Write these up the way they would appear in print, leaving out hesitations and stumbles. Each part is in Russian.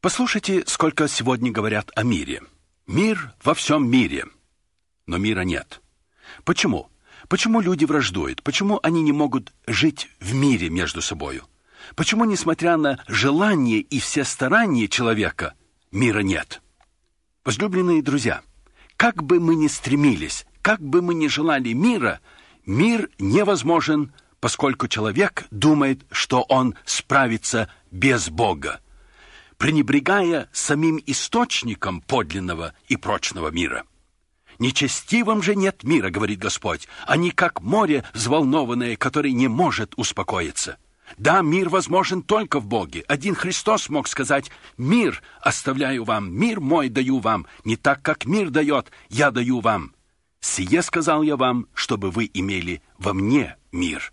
Послушайте, сколько сегодня говорят о мире. Мир во всем мире. Но мира нет. Почему? Почему люди враждуют? Почему они не могут жить в мире между собою? Почему, несмотря на желание и все старания человека, мира нет? Возлюбленные друзья, как бы мы ни стремились, как бы мы ни желали мира, мир невозможен, поскольку человек думает, что он справится без Бога, пренебрегая самим источником подлинного и прочного мира. «Нечестивым же нет мира, — говорит Господь, — они как море взволнованное, которое не может успокоиться». Да, мир возможен только в Боге. Один Христос мог сказать: «Мир оставляю вам, мир мой даю вам, не так, как мир дает, я даю вам. Сие сказал я вам, чтобы вы имели во мне мир».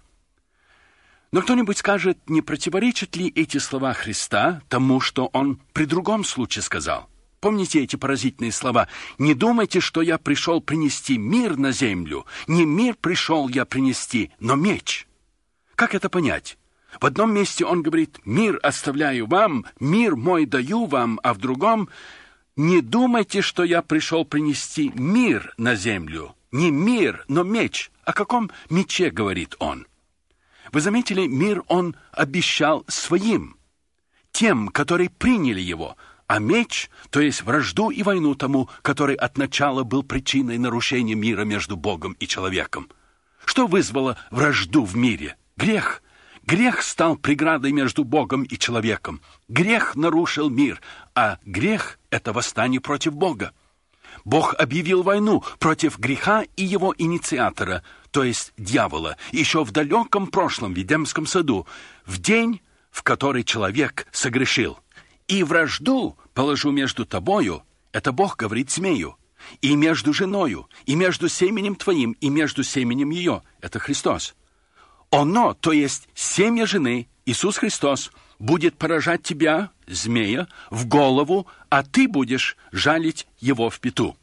Но кто-нибудь скажет, не противоречат ли эти слова Христа тому, что Он при другом случае сказал? Помните эти поразительные слова? «Не думайте, что я пришел принести мир на землю. Не мир пришел я принести, но меч». Как это понять? В одном месте Он говорит: «Мир оставляю вам, мир мой даю вам», а в другом: «Не думайте, что я пришел принести мир на землю. Не мир, но меч». О каком мече говорит Он? Вы заметили, мир Он обещал своим, тем, которые приняли его, а меч, то есть вражду и войну тому, который от начала был причиной нарушения мира между Богом и человеком. Что вызвало вражду в мире? Грех. Грех стал преградой между Богом и человеком. Грех нарушил мир, а грех — это восстание против Бога. Бог объявил войну против греха и его инициатора, то есть дьявола, еще в далеком прошлом, в Эдемском саду, в день, в который человек согрешил. «И вражду положу между тобою», это Бог говорит змею, «и между женою, и между семенем твоим, и между семенем ее», это Христос. Оно, то есть семя жены, Иисус Христос, будет поражать тебя, змея, в голову, а ты будешь жалить его в пяту.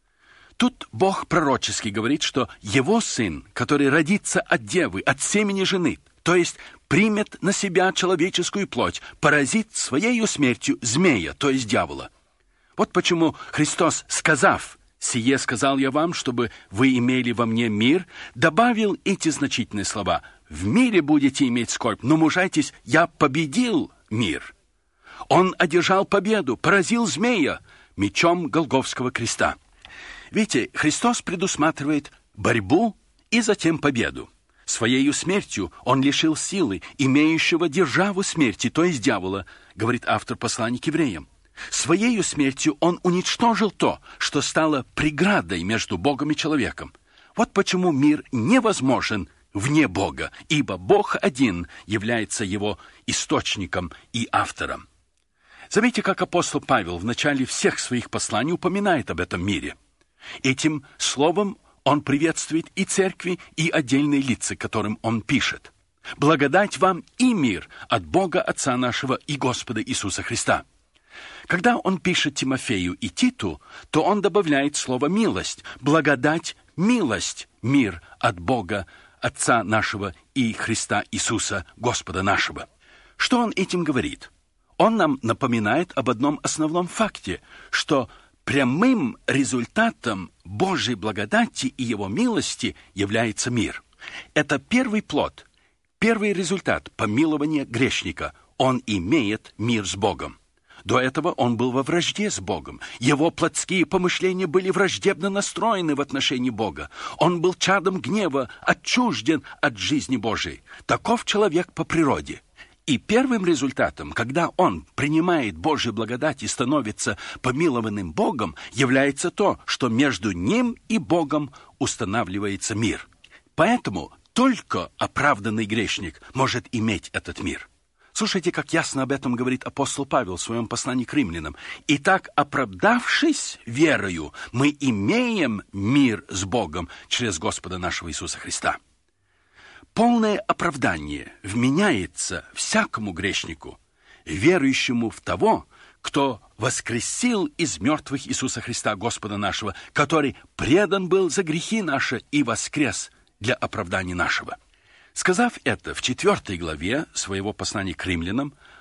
Тут Бог пророчески говорит, что его сын, который родится от девы, от семени жены, то есть примет на себя человеческую плоть, поразит своею смертью змея, то есть дьявола. Вот почему Христос, сказав: «Сие сказал я вам, чтобы вы имели во мне мир», добавил эти значительные слова: «В мире будете иметь скорбь, но мужайтесь, я победил мир». Он одержал победу, поразил змея мечом Голгофского креста. Видите, Христос предусматривает борьбу и затем победу. Своею смертью Он лишил силы имеющего державу смерти, то есть дьявола, говорит автор послания к евреям. Своею смертью Он уничтожил то, что стало преградой между Богом и человеком. Вот почему мир невозможен вне Бога, ибо Бог один является его источником и автором. Заметьте, как апостол Павел в начале всех своих посланий упоминает об этом мире. Этим словом он приветствует и церкви, и отдельные лица, которым он пишет. «Благодать вам и мир от Бога Отца нашего и Господа Иисуса Христа». Когда он пишет Тимофею и Титу, то он добавляет слово «милость». Благодать, милость, мир от Бога Отца нашего и Христа Иисуса, Господа нашего. Что он этим говорит? Он нам напоминает об одном основном факте, что прямым результатом Божьей благодати и Его милости является мир. Это первый плод, первый результат помилования грешника. Он имеет мир с Богом. До этого он был во вражде с Богом. Его плотские помышления были враждебно настроены в отношении Бога. Он был чадом гнева, отчужден от жизни Божией. Таков человек по природе. И первым результатом, когда он принимает Божью благодать и становится помилованным Богом, является то, что между ним и Богом устанавливается мир. Поэтому только оправданный грешник может иметь этот мир. Слушайте, как ясно об этом говорит апостол Павел в своем послании к римлянам. «Итак, оправдавшись верою, мы имеем мир с Богом через Господа нашего Иисуса Христа». Полное оправдание вменяется всякому грешнику, верующему в того, кто воскресил из мертвых Иисуса Христа, Господа нашего, который предан был за грехи наши и воскрес для оправдания нашего. Сказав это в 4 главе своего послания к римлянам,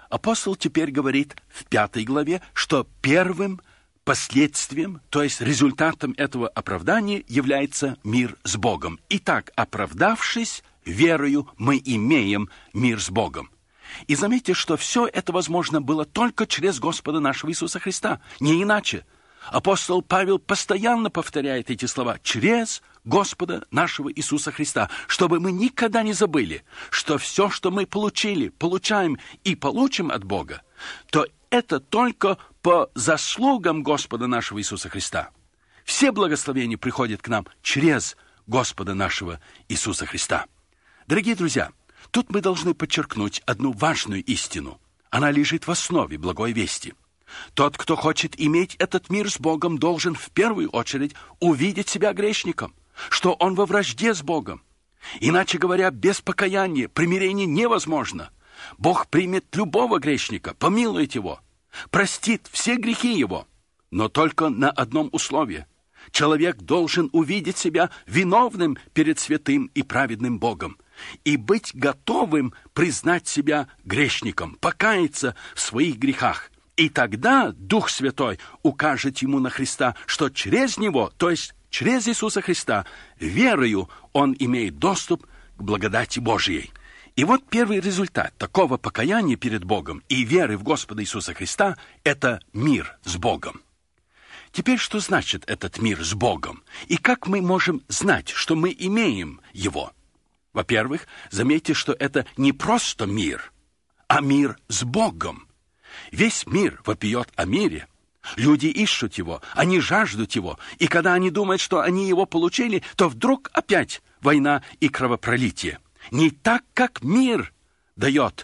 Апостол теперь говорит в 5 главе, что первым последствием, то есть результатом этого оправдания является мир с Богом. Итак, оправдавшись верою, мы имеем мир с Богом. И заметьте, что все это возможно было только через Господа нашего Иисуса Христа, не иначе. Апостол Павел постоянно повторяет эти слова «через Господа нашего Иисуса Христа», чтобы мы никогда не забыли, что все, что мы получили, получаем и получим от Бога, то это только по заслугам Господа нашего Иисуса Христа. Все благословения приходят к нам через Господа нашего Иисуса Христа. Дорогие друзья, тут мы должны подчеркнуть одну важную истину. Она лежит в основе благой вести. Тот, кто хочет иметь этот мир с Богом, должен в первую очередь увидеть себя грешником, что он во вражде с Богом. Иначе говоря, без покаяния примирение невозможно. Бог примет любого грешника, помилует его, простит все грехи его, но только на одном условии. Человек должен увидеть себя виновным перед святым и праведным Богом и быть готовым признать себя грешником, покаяться в своих грехах. И тогда Дух Святой укажет ему на Христа, что через Него, то есть через Иисуса Христа, верою он имеет доступ к благодати Божьей. И вот первый результат такого покаяния перед Богом и веры в Господа Иисуса Христа – это мир с Богом. Теперь, что значит этот мир с Богом? И как мы можем знать, что мы имеем его? Во-первых, заметьте, что это не просто мир, а мир с Богом. Весь мир вопиет о мире. Люди ищут его, они жаждут его. И когда они думают, что они его получили, то вдруг опять война и кровопролитие. Не так, как мир дает.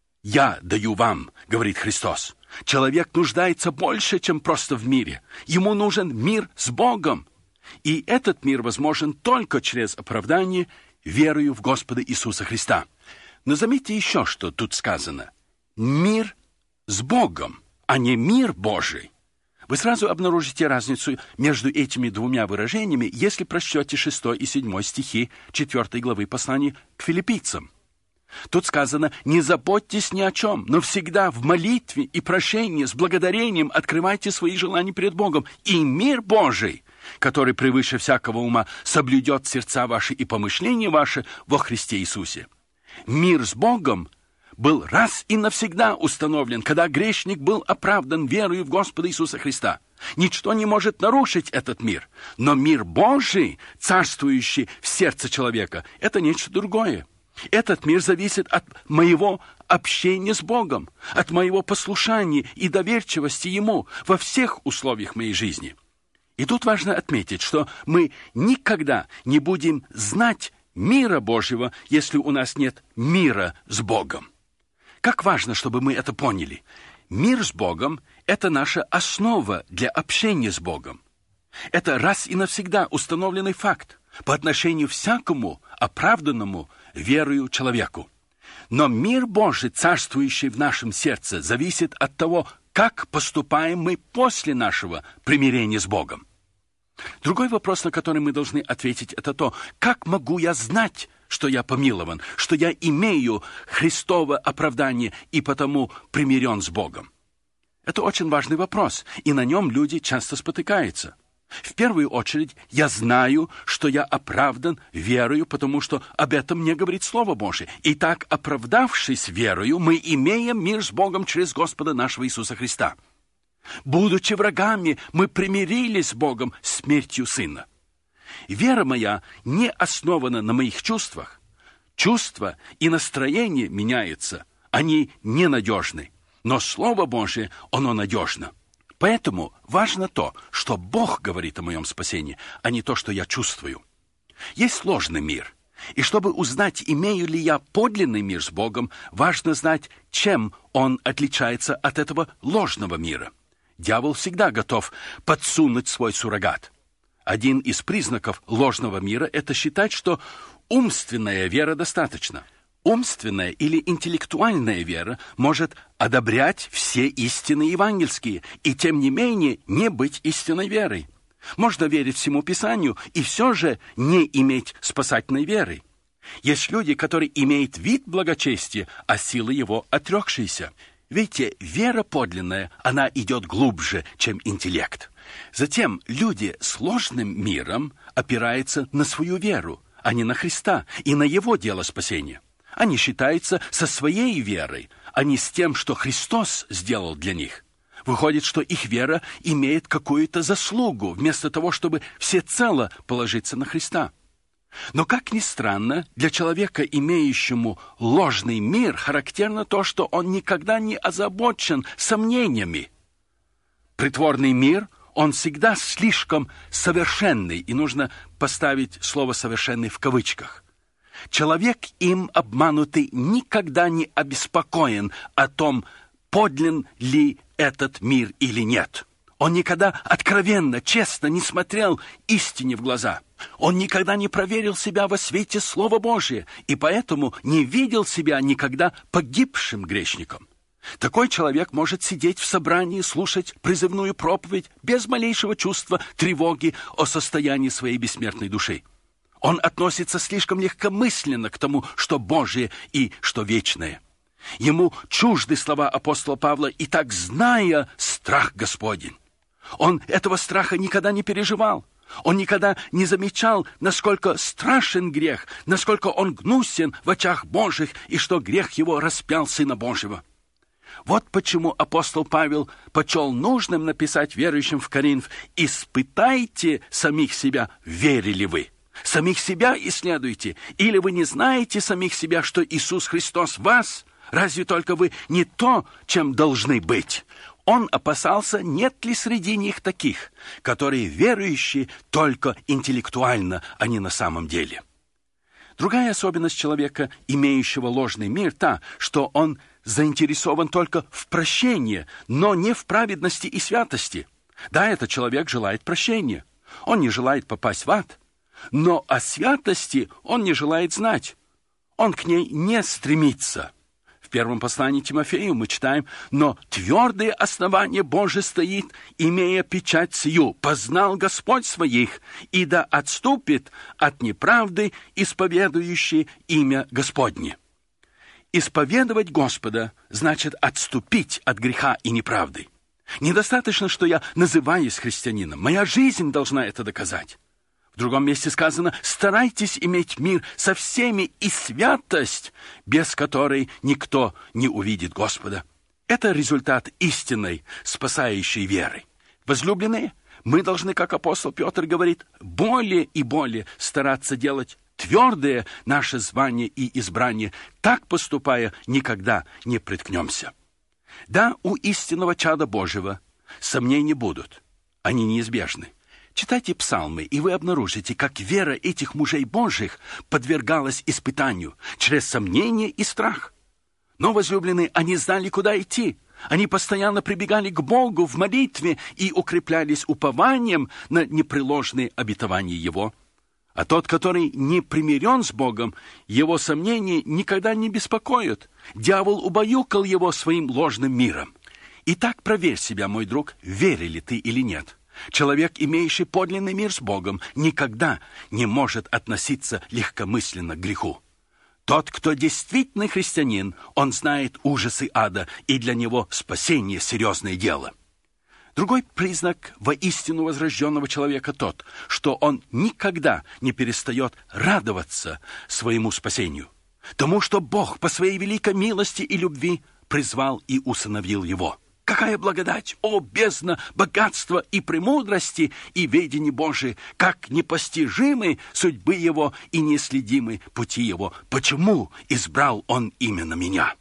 «Я даю вам», — говорит Христос. Человек нуждается больше, чем просто в мире. Ему нужен мир с Богом. И этот мир возможен только через оправдание верою в Господа Иисуса Христа. Но заметьте еще, что тут сказано. Мир с Богом, а не мир Божий. Вы сразу обнаружите разницу между этими двумя выражениями, если прочтете 6 и 7 стихи 4 главы послания к филиппийцам. Тут сказано: «Не заботьтесь ни о чем, но всегда в молитве и прошении с благодарением открывайте свои желания перед Богом, и мир Божий, который превыше всякого ума, соблюдет сердца ваши и помышления ваши во Христе Иисусе». Мир с Богом был раз и навсегда установлен, когда грешник был оправдан верою в Господа Иисуса Христа. Ничто не может нарушить этот мир. Но мир Божий, царствующий в сердце человека, это нечто другое. Этот мир зависит от моего общения с Богом, от моего послушания и доверчивости Ему во всех условиях моей жизни. И тут важно отметить, что мы никогда не будем знать мира Божьего, если у нас нет мира с Богом. Как важно, чтобы мы это поняли. Мир с Богом – это наша основа для общения с Богом. Это раз и навсегда установленный факт по отношению к всякому оправданному верою человеку. Но мир Божий, царствующий в нашем сердце, зависит от того, как поступаем мы после нашего примирения с Богом. Другой вопрос, на который мы должны ответить, это то, как могу я знать, что я помилован, что я имею Христово оправдание и потому примирен с Богом? Это очень важный вопрос, и на нем люди часто спотыкаются. В первую очередь, я знаю, что я оправдан верою, потому что об этом мне говорит Слово Божие. Итак, оправдавшись верою, мы имеем мир с Богом через Господа нашего Иисуса Христа. Будучи врагами, мы примирились с Богом смертью Сына. Вера моя не основана на моих чувствах. Чувства и настроение меняются, они ненадежны. Но Слово Божие, оно надежно. Поэтому важно то, что Бог говорит о моем спасении, а не то, что я чувствую. Есть ложный мир. И чтобы узнать, имею ли я подлинный мир с Богом, важно знать, чем он отличается от этого ложного мира. Дьявол всегда готов подсунуть свой суррогат. Один из признаков ложного мира – это считать, что умственная вера достаточно. Умственная или интеллектуальная вера может одобрять все истины евангельские и, тем не менее, не быть истинной верой. Можно верить всему Писанию и все же не иметь спасательной веры. Есть люди, которые имеют вид благочестия, а силы его отрекшиеся. Видите, вера подлинная, она идет глубже, чем интеллект. Затем люди с ложным миром опираются на свою веру, а не на Христа и на Его дело спасения. Они считаются со своей верой, а не с тем, что Христос сделал для них. Выходит, что их вера имеет какую-то заслугу, вместо того, чтобы всецело положиться на Христа. Но, как ни странно, для человека, имеющему ложный мир, характерно то, что он никогда не озабочен сомнениями. Притворный мир, он всегда слишком совершенный, и нужно поставить слово «совершенный» в кавычках. Человек, им обманутый, никогда не обеспокоен о том, подлинен ли этот мир или нет. Он никогда откровенно, честно не смотрел истине в глаза. Он никогда не проверил себя во свете Слова Божия, и поэтому не видел себя никогда погибшим грешником. Такой человек может сидеть в собрании, слушать призывную проповедь без малейшего чувства тревоги о состоянии своей бессмертной души. Он относится слишком легкомысленно к тому, что Божие и что вечное. Ему чужды слова апостола Павла «и так зная страх Господень». Он этого страха никогда не переживал. Он никогда не замечал, насколько страшен грех, насколько он гнусен в очах Божьих, и что грех его распял Сына Божьего. Вот почему апостол Павел почел нужным написать верующим в Коринф: «Испытайте самих себя, верили вы». Самих себя исследуйте. Или вы не знаете самих себя, что Иисус Христос в вас? Разве только вы не то, чем должны быть? Он опасался, нет ли среди них таких, которые верующие только интеллектуально, а не на самом деле. Другая особенность человека, имеющего ложный мир, та, что он заинтересован только в прощении, но не в праведности и святости. Да, этот человек желает прощения. Он не желает попасть в ад, но о святости он не желает знать. Он к ней не стремится. В первом послании Тимофею мы читаем: «Но твердое основание Божие стоит, имея печать сию, познал Господь своих, и да отступит от неправды, исповедующей имя Господне». Исповедовать Господа значит отступить от греха и неправды. Недостаточно, что я называюсь христианином. Моя жизнь должна это доказать. В другом месте сказано: «Старайтесь иметь мир со всеми и святость, без которой никто не увидит Господа». Это результат истинной, спасающей веры. Возлюбленные, мы должны, как апостол Петр говорит, более и более стараться делать твердое наше звание и избрание. Так поступая, никогда не приткнемся. Да, у истинного чада Божьего сомнения будут. Они неизбежны. Читайте псалмы, и вы обнаружите, как вера этих мужей Божьих подвергалась испытанию через сомнение и страх. Но, возлюбленные, они знали, куда идти. Они постоянно прибегали к Богу в молитве и укреплялись упованием на непреложные обетования Его. А тот, который не примирен с Богом, его сомнения никогда не беспокоят. Дьявол убаюкал его своим ложным миром. Итак, проверь себя, мой друг, верили ты или нет. Человек, имеющий подлинный мир с Богом, никогда не может относиться легкомысленно к греху. Тот, кто действительно христианин, он знает ужасы ада, и для него спасение — серьезное дело. Другой признак воистину возрожденного человека тот, что он никогда не перестает радоваться своему спасению, тому, что Бог по своей великой милости и любви призвал и усыновил его. Какая благодать! О, бездна богатства и премудрости и ведения Божии! Как непостижимы судьбы Его и неследимы пути Его! Почему избрал Он именно меня?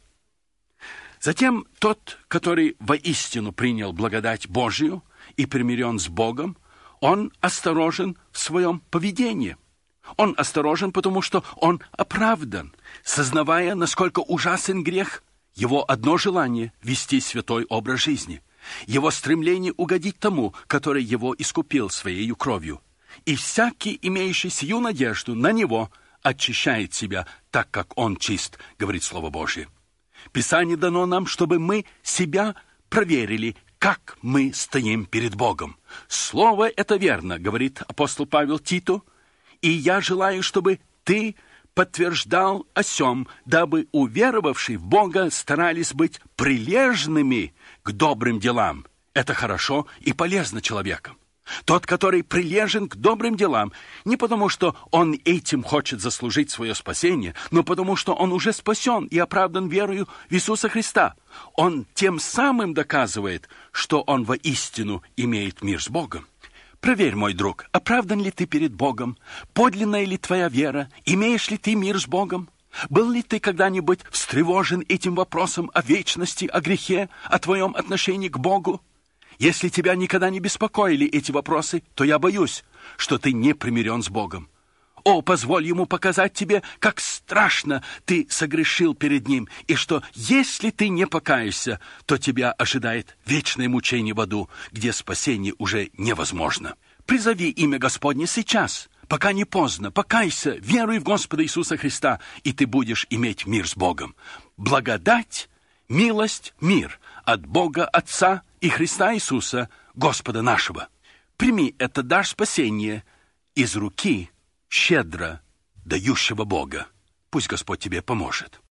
Затем тот, который воистину принял благодать Божию и примирен с Богом, он осторожен в своем поведении. Он осторожен, потому что он оправдан, сознавая, насколько ужасен грех. Его одно желание — вести святой образ жизни. Его стремление угодить тому, который его искупил своей кровью. И всякий, имеющий сию надежду на него, очищает себя так, как он чист, говорит Слово Божие. Писание дано нам, чтобы мы себя проверили, как мы стоим перед Богом. Слово это верно, говорит апостол Павел Титу, и я желаю, чтобы ты подтверждал о сем, дабы уверовавшие в Бога старались быть прилежными к добрым делам. Это хорошо и полезно человеком. Тот, который прилежен к добрым делам, не потому, что он этим хочет заслужить свое спасение, но потому, что он уже спасен и оправдан верою в Иисуса Христа. Он тем самым доказывает, что он воистину имеет мир с Богом. Проверь, мой друг, оправдан ли ты перед Богом? Подлинная ли твоя вера? Имеешь ли ты мир с Богом? Был ли ты когда-нибудь встревожен этим вопросом о вечности, о грехе, о твоем отношении к Богу? Если тебя никогда не беспокоили эти вопросы, то я боюсь, что ты не примирен с Богом. О, позволь ему показать тебе, как страшно ты согрешил перед ним, и что, если ты не покаешься, то тебя ожидает вечное мучение в аду, где спасение уже невозможно. Призови имя Господне сейчас, пока не поздно. Покайся, веруй в Господа Иисуса Христа, и ты будешь иметь мир с Богом. Благодать, милость, мир от Бога Отца и Христа Иисуса, Господа нашего. Прими это дар спасения из руки щедро дающего Бога. Пусть Господь тебе поможет.